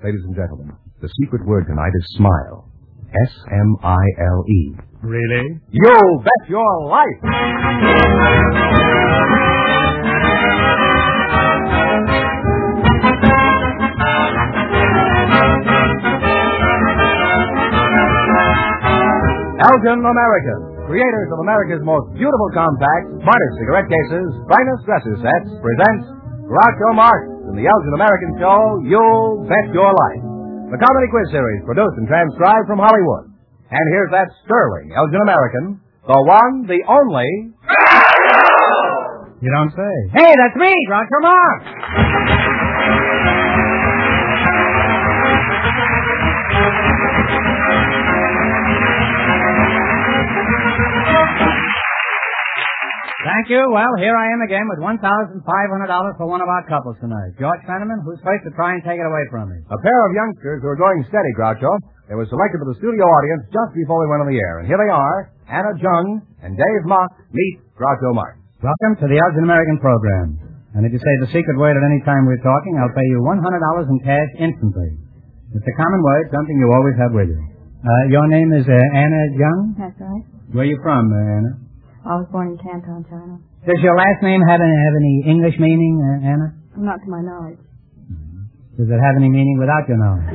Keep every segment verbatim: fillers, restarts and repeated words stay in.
Ladies and gentlemen, the secret word tonight is smile. S M I L E. Really? You bet your life! Elgin American, creators of America's most beautiful compacts, smartest cigarette cases, finest dresser sets, presents Groucho Marx in the Elgin American show, You Bet Your Life. The comedy quiz series produced and transcribed from Hollywood. And here's that sterling Elgin American, the one, the only... You don't say. Hey, that's me, Groucho Marx. Thank you. Well, here I am again with one thousand five hundred dollars for one of our couples tonight. George Fenneman, who's first to try and take it away from me? A pair of youngsters who are going steady, Groucho. They were selected for the studio audience just before we went on the air. And here they are, Anna Jung and Dave Mock. Meet Groucho Marx. Welcome to the Elgin American program. And if you say the secret word at any time we're talking, I'll pay you one hundred dollars in cash instantly. It's a common word, something you always have with you. Uh, your name is uh, Anna Jung? That's right. Where are you from, uh, Anna? I was born in Canton, China. Does your last name have any, have any English meaning, uh, Anna? Not to my knowledge. Does it have any meaning without your knowledge?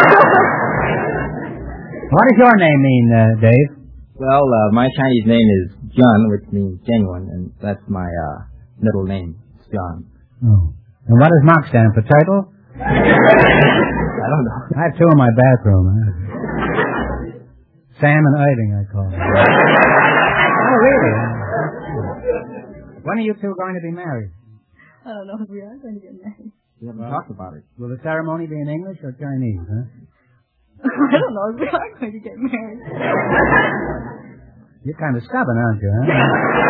What does your name mean, uh, Dave? Well, uh, my Chinese name is John, which means genuine, and that's my uh, middle name, John. Oh. And what does Mock stand for? Turtle? I don't know. I have two in my bathroom. Huh? Sam and Irving, I call them. Oh, really? When are you two going to be married? I don't know if we are going to get married. We haven't well, talked about it. Will the ceremony be in English or Chinese, huh? I don't know if we are going to get married. You're kind of stubborn, aren't you, huh?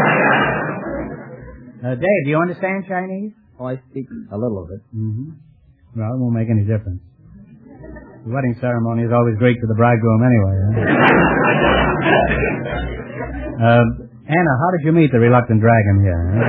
uh, Dave, do you understand Chinese? Oh, I speak a little of it. Mm-hmm. Well, it won't make any difference. The wedding ceremony is always Greek to the bridegroom anyway, huh? uh, Anna, how did you meet the reluctant dragon here? Huh?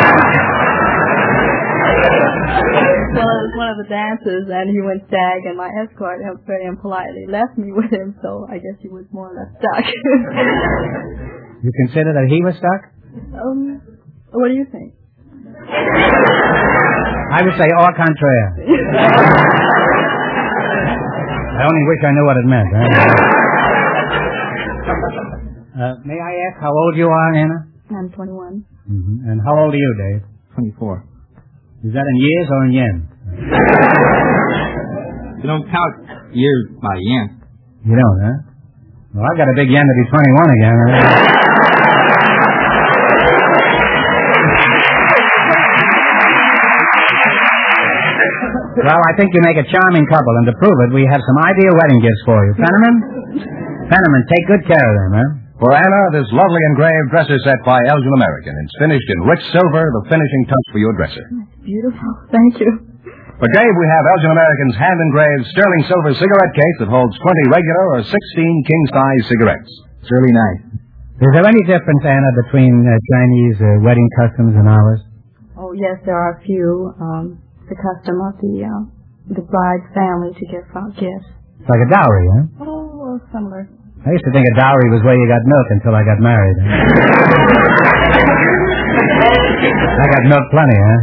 Well, it was one of the dances, and he went stag, and my escort very impolitely left me with him, so I guess he was more or less stuck. You consider that he was stuck? Um, what do you think? I would say au contraire. I only wish I knew what it meant. Huh? Uh, may I ask how old you are, Anna? I'm twenty-one. Mm-hmm. And how old are you, Dave? twenty-four. Is that in years or in yen? You don't count years by yen. You don't, huh? Well, I've got a big yen to be twenty-one again. Huh? Well, I think you make a charming couple, and to prove it, we have some ideal wedding gifts for you. Fenneman? Fenneman, take good care of them, huh? For Anna, this lovely engraved dresser set by Elgin American. It's finished in rich silver, the finishing touch for your dresser. That's beautiful. Thank you. For Dave, we have Elgin American's hand-engraved sterling silver cigarette case that holds twenty regular or sixteen king-size cigarettes. It's really nice. Is there any difference, Anna, between uh, Chinese uh, wedding customs and ours? Oh, yes, there are a few. Um, the custom of the uh, the bride's family to give out gifts. It's like a dowry, huh? Oh, well, similar. I used to think a dowry was where you got milk until I got married. Huh? I got milk plenty, huh?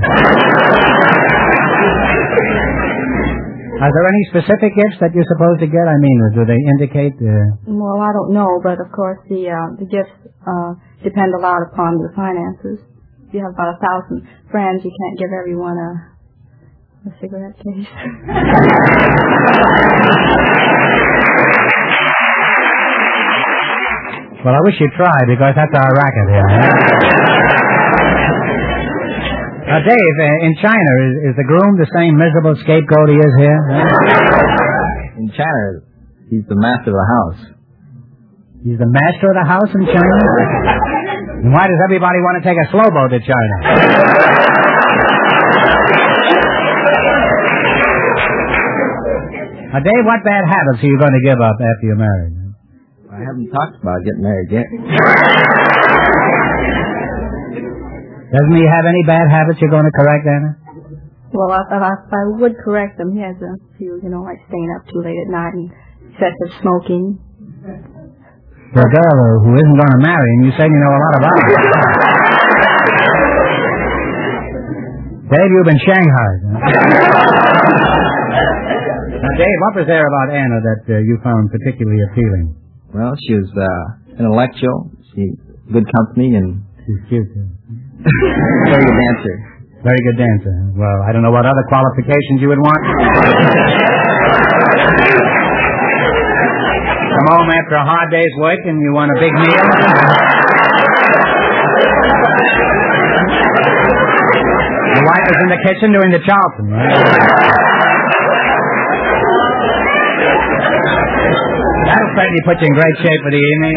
Are there any specific gifts that you're supposed to get? I mean, do they indicate... Uh... Well, I don't know, but of course the uh, the gifts uh, depend a lot upon the finances. If you have about a thousand friends, you can't give everyone a, a cigarette case. Well, I wish you'd try, because that's our racket here. Huh? Uh, Dave, uh, in China, is, is the groom the same miserable scapegoat he is here? Huh? In China, he's the master of the house. He's the master of the house in China? And why does everybody want to take a slow boat to China? Uh, Dave, what bad habits are you going to give up after you're married? I haven't talked about getting married yet. Doesn't he have any bad habits you're going to correct, Anna? Well, I, I, I would correct him. He has a few, you know, like staying up too late at night and excessive smoking. For a girl who isn't going to marry him, you say you know a lot about it. Dave, you've been shanghaied. Now, Dave, what was there about Anna that uh, you found particularly appealing? Well, she was uh, intellectual. She good company and she's cute. Too. Very good dancer. Very good dancer. Well, I don't know what other qualifications you would want. Come home after a hard day's work and you want a big meal. Your wife is in the kitchen doing the chopping, right? That'll certainly put you in great shape for the evening.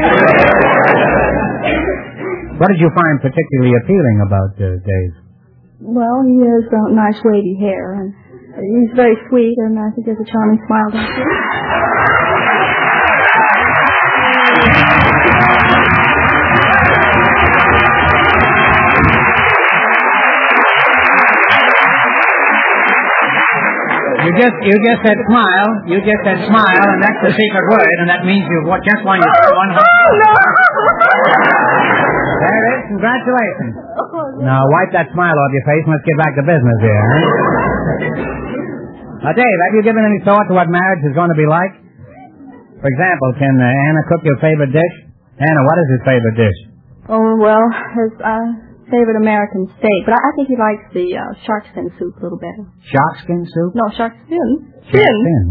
What did you find particularly appealing about uh, Dave? Well, he has uh, nice wavy hair, and he's very sweet, and I think he has a charming smile, don't you? You just, you just said smile, you just said smile, and that's the secret word, and that means you just won your one hundred. Oh, no! There it is. Congratulations. Now, wipe that smile off your face and let's get back to business here, huh? Now, Dave, have you given any thought to what marriage is going to be like? For example, can uh, Anna cook your favorite dish? Anna, what is his favorite dish? Oh, well, his uh, favorite American steak, but I, I think he likes the uh, shark fin soup a little better. Shark skin soup? No, shark fin. Shark fin.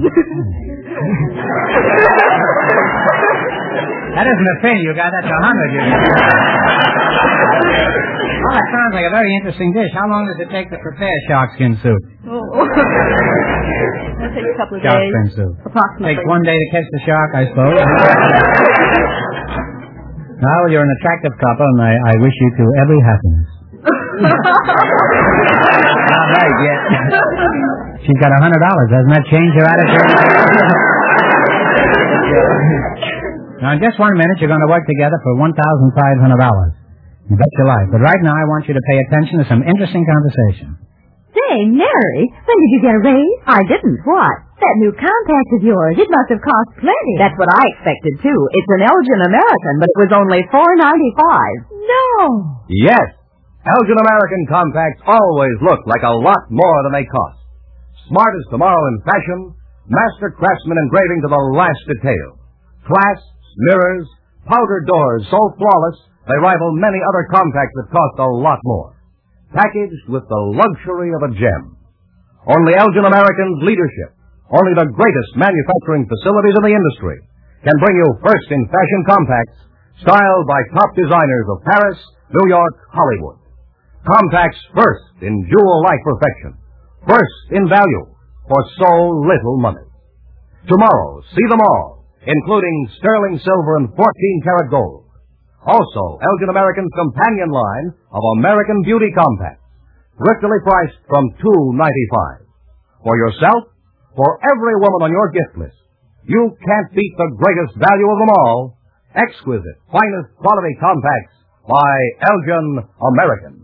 That isn't a fin you got, that's a hundred you got. Oh, that sounds like a very interesting dish. How long does it take to prepare shark skin soup? Oh. It'll take a couple of shark days. fin soup. Approximately. Takes one day to catch the shark, I suppose. Now, you're an attractive couple, and I, I wish you two every happiness. Not right yet. She's got a hundred dollars. Doesn't that change your attitude? Now, in just one minute, you're going to work together for one thousand five hundred dollars. You bet your life. But right now, I want you to pay attention to some interesting conversation. Say, Mary, when did you get a raise? I didn't. What? That new compact of yours. It must have cost plenty. That's what I expected, too. It's an Elgin American, but it was only four ninety-five. No. Yes. Elgin American compacts always look like a lot more than they cost. Smart as tomorrow in fashion, master craftsman engraving to the last detail. Clasps, mirrors, powder doors so flawless they rival many other compacts that cost a lot more. Packaged with the luxury of a gem. Only Elgin American's leadership, only the greatest manufacturing facilities in the industry, can bring you first in fashion compacts styled by top designers of Paris, New York, Hollywood. Compacts first in jewel-like perfection, first in value for so little money. Tomorrow, see them all, including sterling silver and fourteen karat gold. Also, Elgin American's companion line of American Beauty Compacts, thriftily priced from two ninety-five. For yourself, for every woman on your gift list, you can't beat the greatest value of them all, exquisite, finest quality compacts by Elgin American.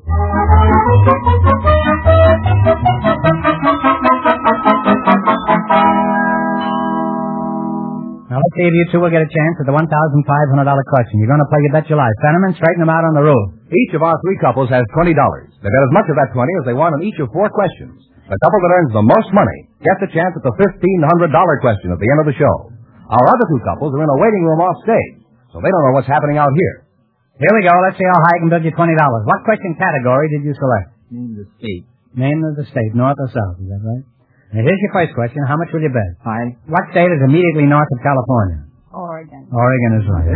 Now, let's see if you two will get a chance at the one thousand five hundred dollars question. You're going to play You Bet Your Life. Fenneman, straighten them out on the rule. Each of our three couples has twenty dollars. They bet as much of that twenty as they want on each of four questions. The couple that earns the most money gets a chance at the fifteen hundred dollars question at the end of the show. Our other two couples are in a waiting room off stage, so they don't know what's happening out here. Here we go. Let's see how high I can build you twenty dollars. What question category did you select? Name of the state. Name of the state, north or south, is that right? Now, here's your first question. How much will you bet? Five. What state is immediately north of California? Oregon. Oregon is right.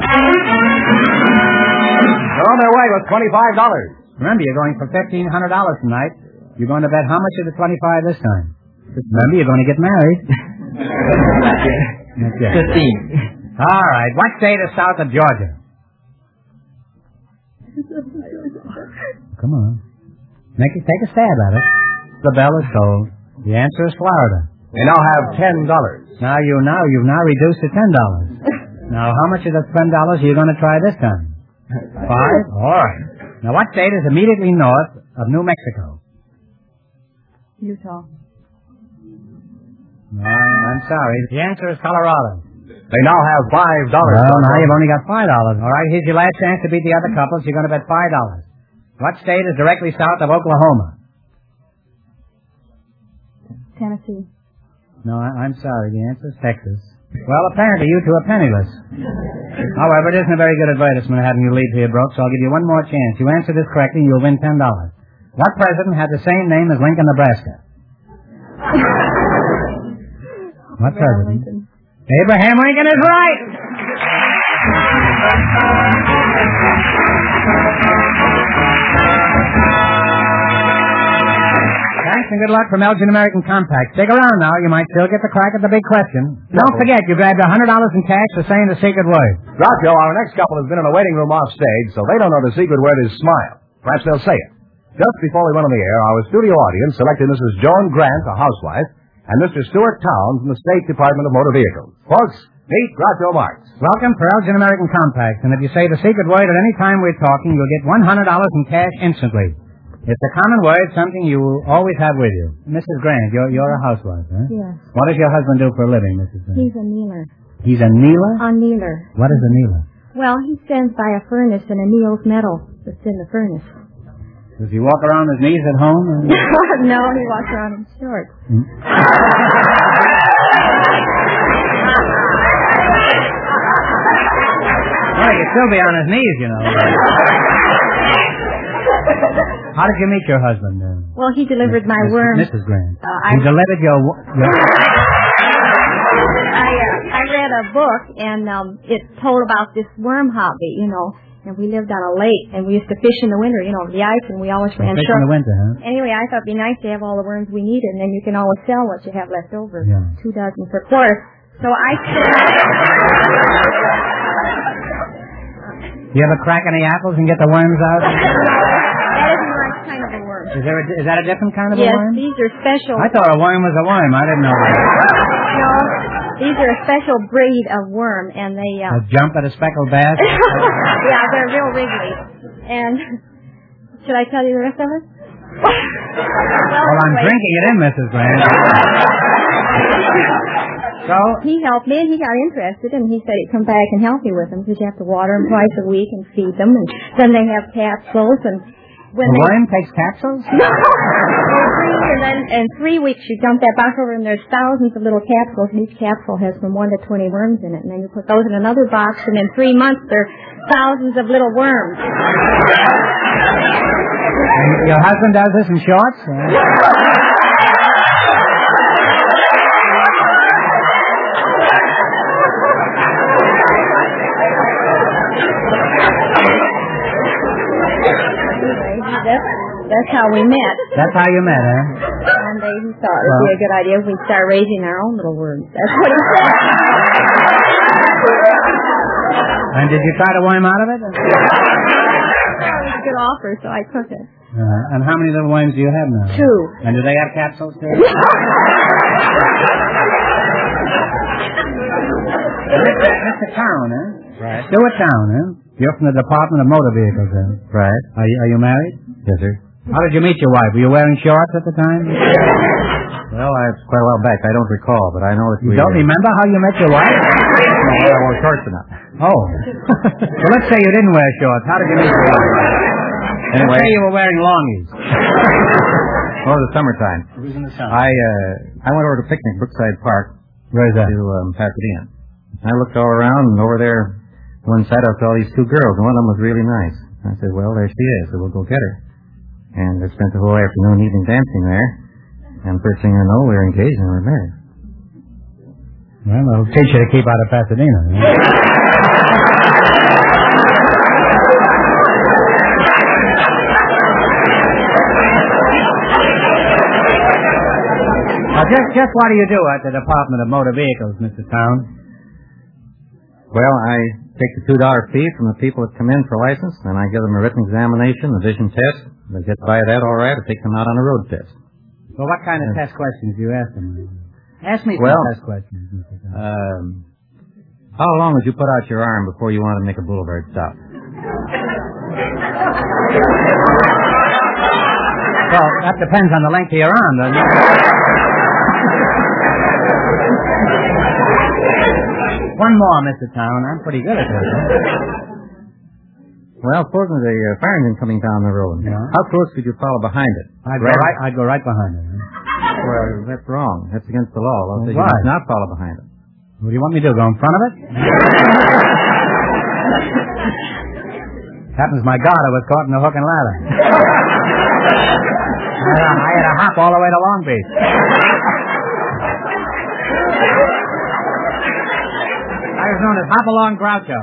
They're on their way with twenty-five dollars. Remember, you're going for fifteen hundred dollars tonight. You're going to bet how much of the twenty-five this time? Remember, you're going to get married. Not yet. Not yet. Fifteen. All right. What state is south of Georgia? Come on. Make it, take a stab at it. The bell is tolled. The answer is Florida. They now have ten dollars. Now you now you've now reduced to ten dollars. Now how much of the ten dollars are you going to try this time? Five? All right. Now what state is immediately north of New Mexico? Utah. No, I'm sorry. The answer is Colorado. They now have five dollars. Well, now you've only got five dollars. All right, here's your last chance to beat the other couples. You're going to bet five dollars. What state is directly south of Oklahoma? Tennessee. No, I, I'm sorry. The answer is Texas. Well, apparently you two are penniless. However, it isn't a very good advertisement having you leave here broke, so I'll give you one more chance. You answer this correctly, you'll win ten dollars. What president had the same name as Lincoln, Nebraska? What president? Lincoln. Abraham Lincoln is right! Thanks and good luck from Elgin American Compact. Stick around now. You might still get the crack at the big question. Don't forget, you grabbed one hundred dollars in cash for saying the secret word. Groucho, our next couple has been in a waiting room off stage, so they don't know the secret word is smile. Perhaps they'll say it. Just before we went on the air, our studio audience selected Missus Joan Grant, a housewife, and Mister Stuart Town from the State Department of Motor Vehicles. Folks, meet Groucho Marx. Welcome for Elgin American Compact, and if you say the secret word at any time we're talking, you'll get one hundred dollars in cash instantly. It's a common word, something you always have with you. Missus Grant, you're, you're a housewife, huh? Yes. What does your husband do for a living, Missus Grant? He's a kneeler. He's a kneeler? A kneeler. What is a kneeler? Well, he stands by a furnace and a needles metal that's in the furnace. Does he walk around his knees at home? And... No, he walks around in shorts. Hmm? Well, he could still be on his knees, you know. How did you meet your husband, then? Well, he delivered my Missus worm. Missus Grant. Uh, I, he delivered your... your... I, uh, I read a book, and um, it told about this worm hobby, you know. And we lived on a lake, and we used to fish in the winter, you know, the ice, and we always ran Fish short. in the winter, huh? Anyway, I thought it'd be nice to have all the worms we needed, and then you can always sell what you have left over. Yeah. Two dozen per quarter. So I said... You ever crack any apples and get the worms out? That isn't my kind of a worm. Is, there a, is that a different kind of Yes, a worm? these are special. I thought a worm was a worm. I didn't know that. No, these are a special breed of worm, and they... Uh... A jump at a speckled bass? Yeah, they're real wriggly. And should I tell you the rest of it? well, Well, I'm anyway, drinking it in, Missus Grant. So, he helped me, and he got interested, and he said he'd come back and help me with them, because you have to water them twice a week and feed them, and then they have capsules, and when the they... worm takes capsules? No! And then in three weeks you dump that box over, and there's thousands of little capsules, and each capsule has from one to twenty worms in it, and then you put those in another box, and in three months there are thousands of little worms. And your husband does this in shorts? Uh, That's, that's how we met. That's how you met, huh? One day he thought it would be a good idea if we start raising our own little worms. That's what he said. And did you try to worm out of it? It was a good offer, so I took it. Uh, and how many little worms do you have now? Two. And do they have capsules too? Mister Town, huh? Right. Stuart Town, huh? You're from the Department of Motor Vehicles, huh? Right. Are you, are you married? Yes, sir. How did you meet your wife? Were you wearing shorts at the time? Well, it's quite a while back. I don't recall, but I know that You we... don't remember how you met your wife? No, I wore shorts or not. Oh. Well, let's say you didn't wear shorts. How did you meet your wife? Anyway. Let's say you were wearing longies. Oh, the summertime. It was in the summer. I, uh, I went over to picnic Brookside Park. Where's that? To, um, Pasadena. I looked all around, and over there, one side I saw these two girls, and one of them was really nice. I said, well, there she is, so we'll go get her. And I spent the whole afternoon evening dancing there. And first thing I know, we were engaged and we were married. Well, it'll teach you to keep out of Pasadena. Huh? Now, just, just what do you do at the Department of Motor Vehicles, Mister Town? Well, I take the two dollar fee from the people that come in for license, and I give them a written examination, a vision test. If they get by that all right, I take them out on a road test. Well, what kind of test questions do you ask them? Ask me some Well, test questions, Mister Town. Um, how long would you put out your arm before you wanted to make a boulevard stop? Well, that depends on the length of your arm, doesn't it? One more, Mister Town. I'm pretty good at this. Well, supposing the uh, fire engine coming down the road. Yeah. How close could you follow behind it? I'd go right, I'd go right behind it. Well, that's wrong. That's against the law. Well, Well, you why? must not follow behind it. What do you want me to do, go in front of it? Happens my garter was caught in the hook and ladder. I had, a, I had a hop all the way to Long Beach. I was known as Hop-Along Groucho.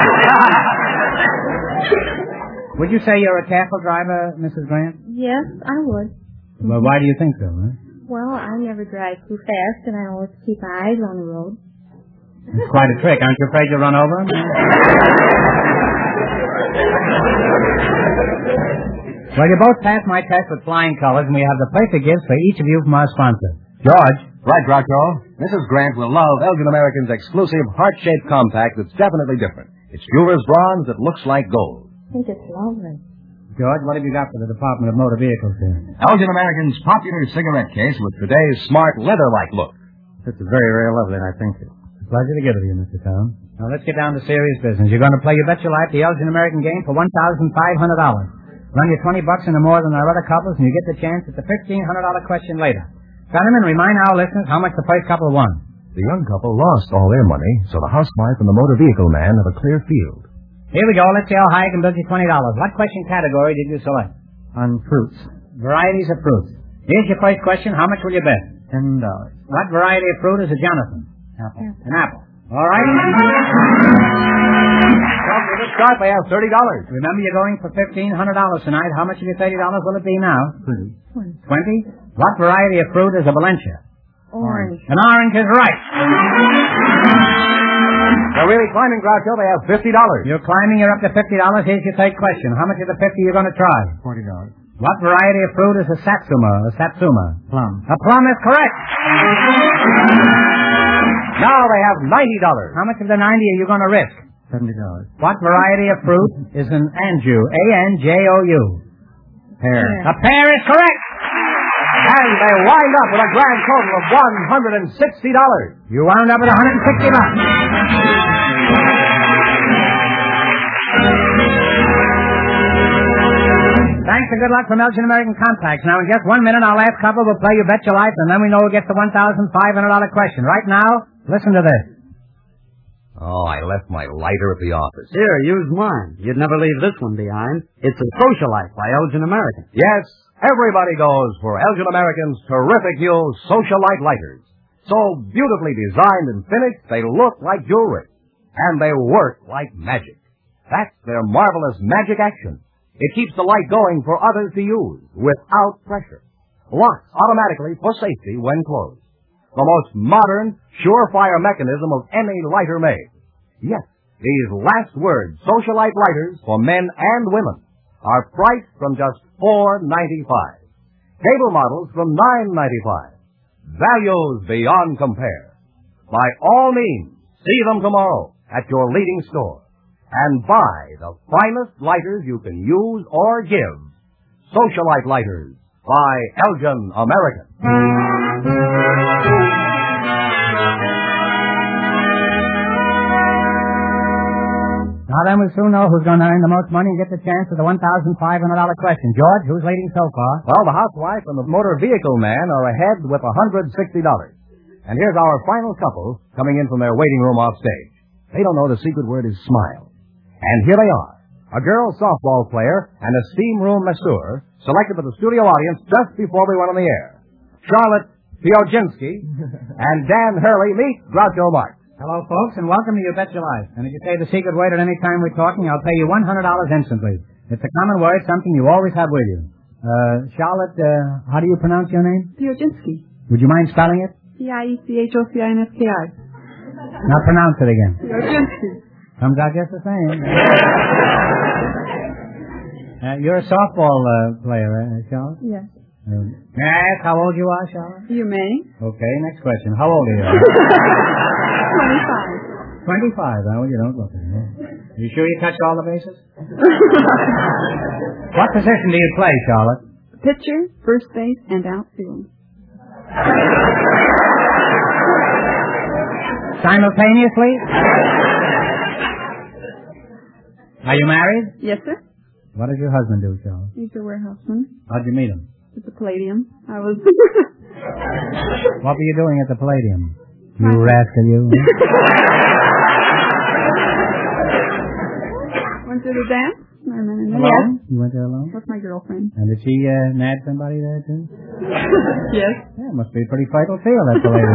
Would you say you're a careful driver, Missus Grant? Yes, I would. Well, why do you think so, huh? Well, I never drive too fast, and I always keep my eyes on the road. It's quite a trick. Aren't you afraid you'll run over him? Well, you both passed my test with flying colors, and we have the perfect gifts for each of you from our sponsor. George. Right, Groucho. Missus Grant will love Elgin American's exclusive heart-shaped compact that's definitely different. It's jeweler's bronze that looks like gold. I think it's lovely. George, what have you got for the Department of Motor Vehicles here? Elgin American's popular cigarette case with today's smart leather-like look. This is very, very lovely, and I thank you. Pleasure to give it to you, Mister Town. Now, let's get down to serious business. You're going to play You Bet Your Life, the Elgin American game, for one thousand five hundred dollars. Run you twenty bucks into more than our other couples, and you get the chance at the fifteen hundred dollars question later. Gentlemen, remind our listeners how much the first couple won. The young couple lost all their money, so the housewife and the motor vehicle man have a clear field. Here we go. Let's see how high I can build you twenty dollars. What question category did you select? On fruits. Varieties of fruits. Here's your first question. How much will you bet? Ten dollars. What variety of fruit is a Jonathan? Apple. An apple. All right. Well, for this start, they have thirty dollars. Remember, you're going for fifteen hundred dollars tonight. How much of your thirty dollars will it be now? Twenty. Twenty. What variety of fruit is a Valencia? Orange. An orange is right. They're really climbing, Groucho. They have fifty dollars. You're climbing. You're up to fifty dollars. Here's your third question. How much of the fifty you're going to try? Forty dollars. What variety of fruit is a satsuma? A satsuma? Plum. A plum is correct. Now they have ninety dollars. How much of the ninety are you going to risk? Seventy dollars. What variety of fruit is an anjou? A N J O U. Pear. A pear is correct. And they wind up with a grand total of one hundred sixty dollars. You wound up with one hundred sixty bucks. Thanks and good luck from Elgin American Compacts. Now, in just one minute, our last couple will play You Bet Your Life, and then we know who gets the one thousand five hundred dollars question. Right now, listen to this. Oh, I left my lighter at the office. Here, use mine. You'd never leave this one behind. It's a Socialite by Elgin American. Yes, everybody goes for Elgin American's terrific new Socialite lighters. So beautifully designed and finished, they look like jewelry. And they work like magic. That's their marvelous magic action. It keeps the light going for others to use without pressure. Locks automatically for safety when closed. The most modern, surefire mechanism of any lighter made. Yes, these last words, Socialite lighters for men and women, are priced from just four ninety-five. Cable models from nine ninety-five. Values beyond compare. By all means, see them tomorrow at your leading store. And buy the finest lighters you can use or give. Socialite lighters by Elgin American. Now then, we'll soon know who's going to earn the most money and get the chance at the one thousand five hundred dollars question. George, who's leading so far? Well, the housewife and the motor vehicle man are ahead with one hundred sixty dollars. And here's our final couple coming in from their waiting room off stage. They don't know the secret word is smile. And here they are, a girl softball player and a steam room masseur selected for the studio audience just before we went on the air. Charlotte Pioginski and Dan Hurley. Meet Groucho Marx. Hello, folks, and welcome to You Bet Your Life. And if you say the secret word at any time we're talking, I'll pay you one hundred dollars instantly. It's a common word, something you always have with you. Uh, Charlotte, uh, how do you pronounce your name? Pioginski. Would you mind spelling it? P I E C H O C I N S K I. Now pronounce it again. Pioginski. Comes out just the same. uh, you're a softball uh, player, uh, Charlotte? Yes. Um, may I ask how old you are, Charlotte? You may. Okay, next question. How old are you? Twenty-five. Twenty-five. Oh, you don't look it. Are you sure you touched all the bases? What position do you play, Charlotte? pitcher, first base, and outfield. Simultaneously? Are you married? Yes, sir. What does your husband do, Charles? He's a warehouseman How'd you meet him? at the Palladium. I was... What were you doing at the Palladium? You rascal, you. Went to the dance. And then, Alone? yes, You went there alone? with my girlfriend. And did she uh, nab somebody there, too? Yes. Yeah, it must be a pretty fertile field, that Palladium.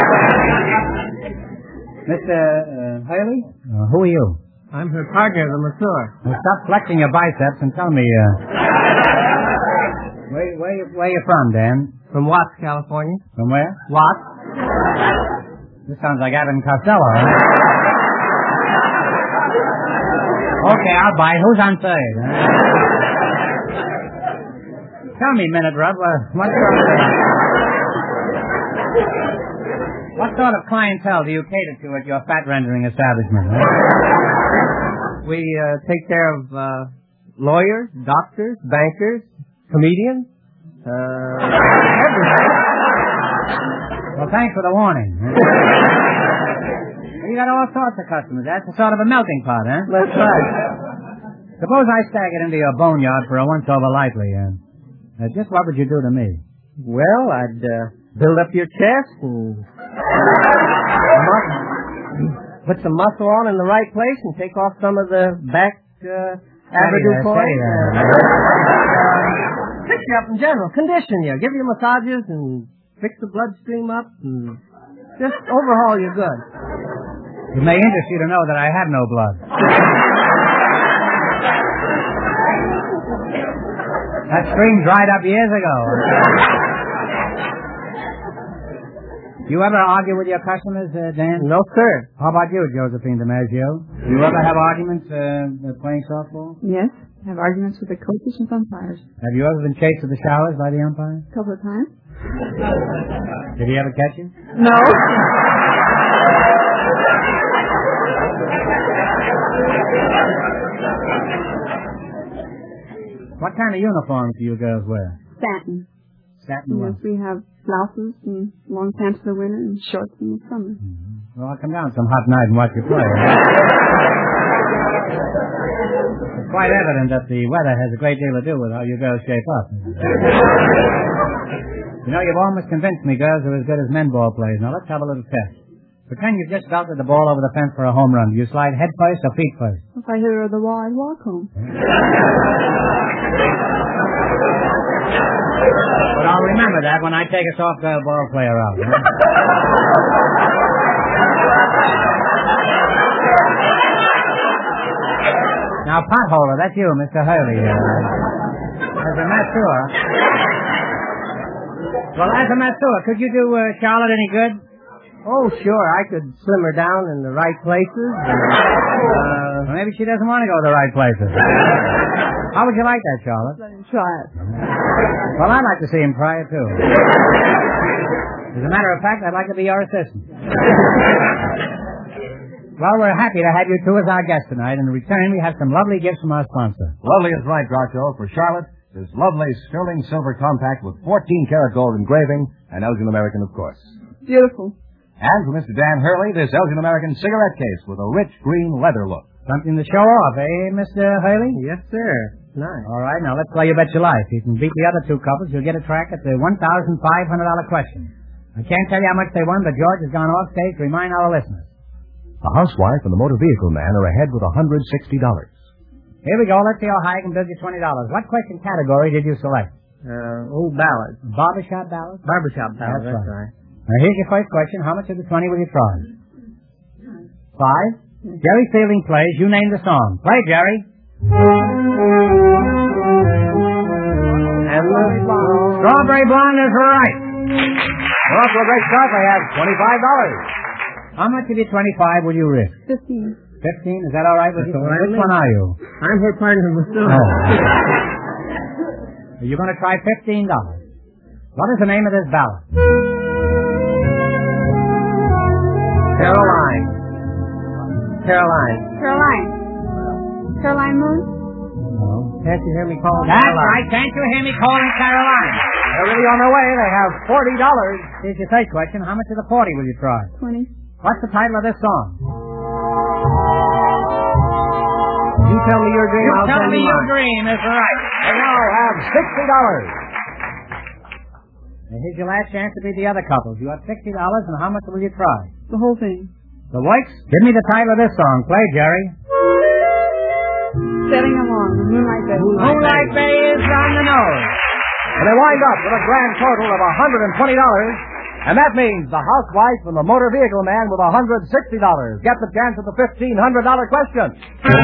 Mister Uh, Haley? Uh, who are you? I'm her partner, the masseur. Well, stop flexing your biceps and tell me, uh... where, where, you, where you from, Dan? From Watts, California. From where? Watts. This sounds like Abbott and Costello, huh? Okay, I'll buy. Who's on third? Huh? Tell me, Minute Rub, uh, what sort of... What sort of clientele do you cater to at your fat rendering establishment? Huh? We uh, take care of uh, lawyers, doctors, bankers, comedians, uh, everything. Well, thanks for the warning. Huh? You got all sorts of customers. That's a sort of a melting pot, huh? That's right. Suppose I staggered into your boneyard for a once-over lightly. Uh, uh, just what would you do to me? Well, I'd uh, build up your chest and mus- put some muscle on in the right place and take off some of the back uh, abradu uh, coin. say, uh, Uh, fix you up in general, condition you, give you massages and fix the bloodstream up and just overhaul your goods. It may interest you to know that I have no blood. That stream dried up years ago. You ever argue with your customers, uh, Dan? No, sir. How about you, Josephine DiMaggio? You ever have arguments uh, playing softball? Yes. I have arguments with the coaches and umpires. Have you ever been chased to the showers by the umpire? A couple of times. Did he ever catch you? No. What kind of uniforms do you girls wear? Satin. Satin Yes, what? we have blouses and long pants in the winter and shorts in the summer. Mm-hmm. Well, I'll come down some hot night and watch you play. It's quite evident that the weather has a great deal to do with how you girls shape up. You know, you've almost convinced me girls are as good as men ball players. Now, let's have a little test. Pretend you've just belted the ball over the fence for a home run. Do you slide head first or feet first? If I hit her over the wall, I'd walk home. But I'll remember that when I take a soft girl ball player out. Huh? Now, potholer, that's you, Mister Hurley. Uh, as a masseur. Well, as a masseur, could you do uh, Charlotte any good? Oh, sure, I could slim her down in the right places. And, uh, Well, maybe she doesn't want to go to the right places. How would you like that, Charlotte? Let him try it. Well, I'd like to see him try it, too. As a matter of fact, I'd like to be your assistant. Well, we're happy to have you two as our guests tonight. In return, we have some lovely gifts from our sponsor. Lovely is right, Groucho. For Charlotte, this lovely sterling silver compact with fourteen karat gold engraving, and Elgin American, of course. Beautiful. And for Mister Dan Hurley, this Elgin American cigarette case with a rich green leather look. Something to show off, eh, Mister Haley? yes, sir. Nice. All right, now let's play You Bet Your Life. If you can beat the other two couples, you'll get a track at the one thousand five hundred dollars question. I can't tell you how much they won, but George has gone off stage to remind our listeners. The housewife and the motor vehicle man are ahead with one hundred sixty dollars. Here we go. Let's see how high I can build you twenty dollars. What question category did you select? Uh, old ballad. Barbershop ballad? Barbershop ballad, That's that's, right. right. Now, here's your first question. How much of the twenty will you try? Five? Jerry Fielding plays. You name the song. Play, Jerry. And the Strawberry Blonde is right. Well, off to a great start. I have twenty-five dollars. How much of your twenty-five will you risk? Fifteen. Fifteen? Is that all right with you? That's all right Which with me. one are you? I'm her partner, Mister Oh. You're going to try fifteen dollars. What is the name of this ballad? Caroline. Caroline. Caroline. Caroline Moon? No. Can't you hear me calling That's Caroline? right. Can't you hear me calling Caroline? They're really on their way. They have forty dollars. Here's your first question. How much of the forty will you try? Twenty. What's the title of this song? You tell me your dream, You I'll tell tell me you your mine. dream is right. They now have sixty dollars. And here's your last chance to beat the other couples. You have sixty dollars, and how much will you try? The whole thing. The Whites, give me the title of this song. Play, Jerry. Setting along. The Moonlight Bay. Moonlight Bay is on the nose. And they wind up with a grand total of one hundred twenty dollars. And that means the housewife and the motor vehicle man with one hundred sixty dollars get the chance at the fifteen hundred dollars question.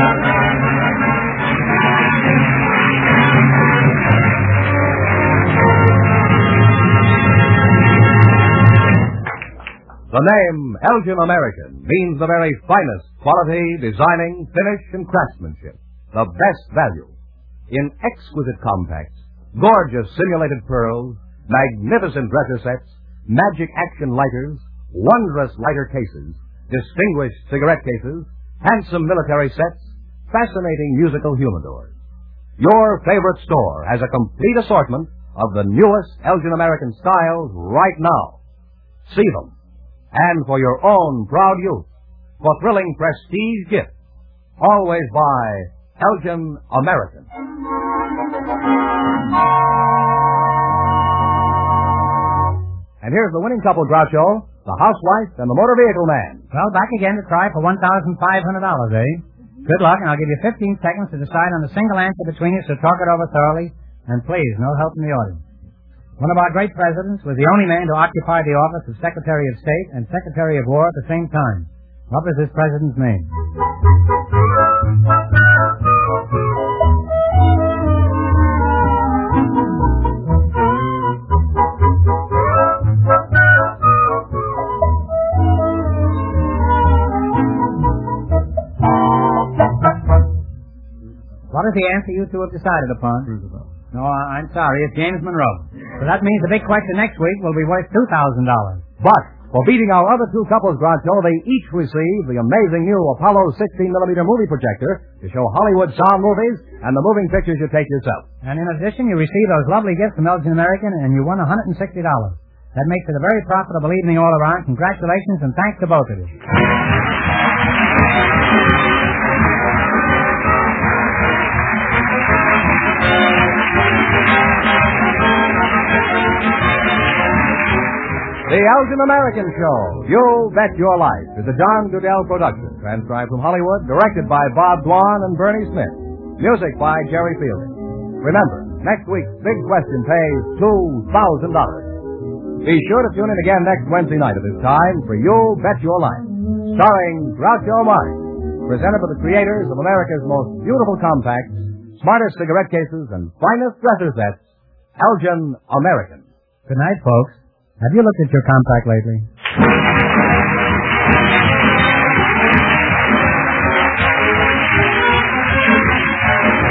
The name Elgin American means the very finest quality, designing, finish, and craftsmanship. The best value. In exquisite compacts, gorgeous simulated pearls, magnificent dresser sets, magic action lighters, wondrous lighter cases, distinguished cigarette cases, handsome military sets, fascinating musical humidors. Your favorite store has a complete assortment of the newest Elgin American styles right now. See them. And for your own proud youth, for thrilling prestige gifts, always buy Elgin American. And here's the winning couple, Groucho, the housewife and the motor vehicle man. Well, back again to try for one thousand five hundred dollars, eh? Good luck, and I'll give you fifteen seconds to decide on a single answer between you, so talk it over thoroughly. And please, no help from the audience. One of our great presidents was the only man to occupy the office of Secretary of State and Secretary of War at the same time. What was this president's name? What is the answer you two have decided upon? Roosevelt. No, I- I'm sorry. It's James Monroe. So that means the big question next week will be worth two thousand dollars. But for beating our other two couples, Groucho, they each receive the amazing new Apollo sixteen millimeter movie projector to show Hollywood sound movies and the moving pictures you take yourself. And in addition, you receive those lovely gifts from Elgin American, and you won one hundred sixty dollars. That makes it a very profitable evening all around. Congratulations, and thanks to both of you. The Elgin American Show, You Bet Your Life, is a John Goodell production, transcribed from Hollywood, directed by Bob Dwan and Bernie Smith. Music by Jerry Fielding. Remember, next week's big question pays two thousand dollars. Be sure to tune in again next Wednesday night at this time for You Bet Your Life, starring Groucho Marx, presented by the creators of America's most beautiful compacts, smartest cigarette cases, and finest dresser sets, Elgin American. Good night, folks. Have you looked at your compact lately?